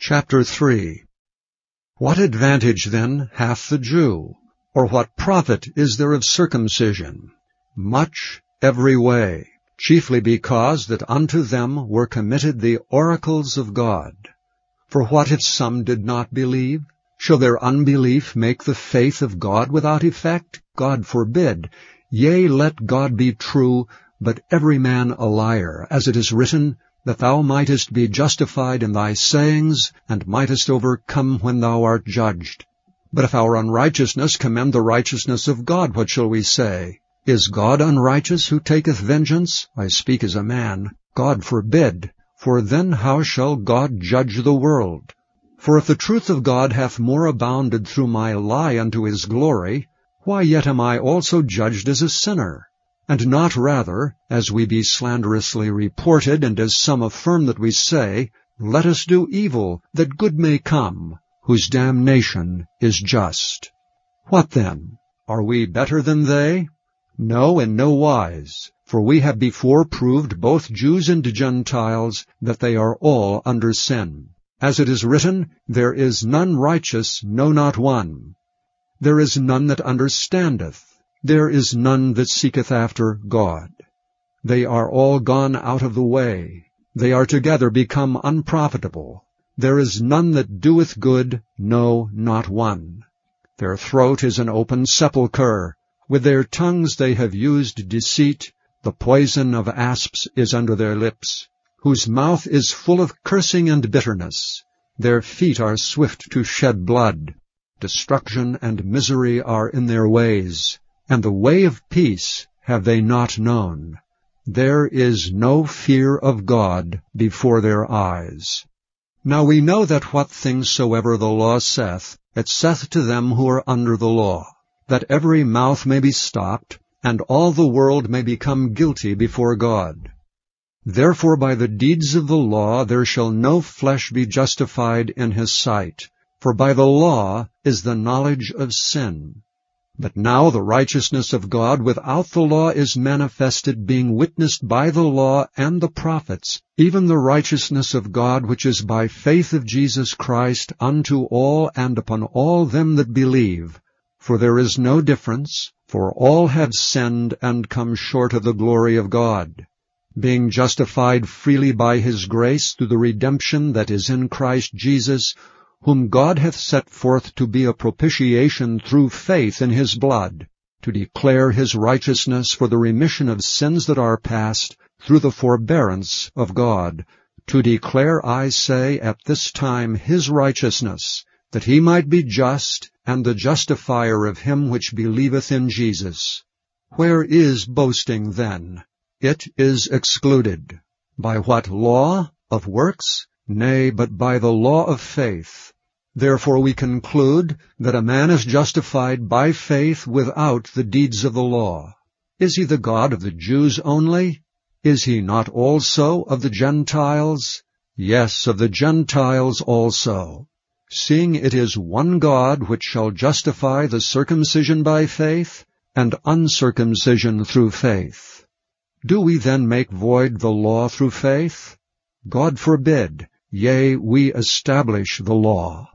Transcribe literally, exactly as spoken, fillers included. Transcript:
Chapter three. What advantage then hath the Jew? Or what profit is there of circumcision? Much every way, chiefly because that unto them were committed the oracles of God. For what if some did not believe? Shall their unbelief make the faith of God without effect? God forbid. Yea, let God be true, but every man a liar, as it is written, that thou mightest be justified in thy sayings, and mightest overcome when thou art judged. But if our unrighteousness commend the righteousness of God, what shall we say? Is God unrighteous who taketh vengeance? I speak as a man. God forbid. For then how shall God judge the world? For if the truth of God hath more abounded through my lie unto his glory, why yet am I also judged as a sinner? And not rather, as we be slanderously reported, and as some affirm that we say, Let us do evil, that good may come, whose damnation is just. What then? Are we better than they? No, in no wise. For we have before proved, both Jews and Gentiles, that they are all under sin. As it is written, There is none righteous, no, not one. There is none that understandeth. There is none that seeketh after God. They are all gone out of the way. They are together become unprofitable. There is none that doeth good, no, not one. Their throat is an open sepulchre. With their tongues they have used deceit. The poison of asps is under their lips, whose mouth is full of cursing and bitterness. Their feet are swift to shed blood. Destruction and misery are in their ways, and the way of peace have they not known. There is no fear of God before their eyes. Now we know that what things soever the law saith, it saith to them who are under the law, that every mouth may be stopped, and all the world may become guilty before God. Therefore by the deeds of the law there shall no flesh be justified in his sight, for by the law is the knowledge of sin. But now the righteousness of God without the law is manifested, being witnessed by the law and the prophets, even the righteousness of God which is by faith of Jesus Christ unto all and upon all them that believe. For there is no difference, for all have sinned and come short of the glory of God, being justified freely by his grace through the redemption that is in Christ Jesus, whom God hath set forth to be a propitiation through faith in his blood, to declare his righteousness for the remission of sins that are past, through the forbearance of God, to declare, I say, at this time his righteousness, that he might be just, and the justifier of him which believeth in Jesus. Where is boasting then? It is excluded. By what law? Of works? Nay, but by the law of faith. Therefore we conclude that a man is justified by faith without the deeds of the law. Is he the God of the Jews only? Is he not also of the Gentiles? Yes, of the Gentiles also. Seeing it is one God which shall justify the circumcision by faith, and uncircumcision through faith. Do we then make void the law through faith? God forbid. Yea, we establish the law.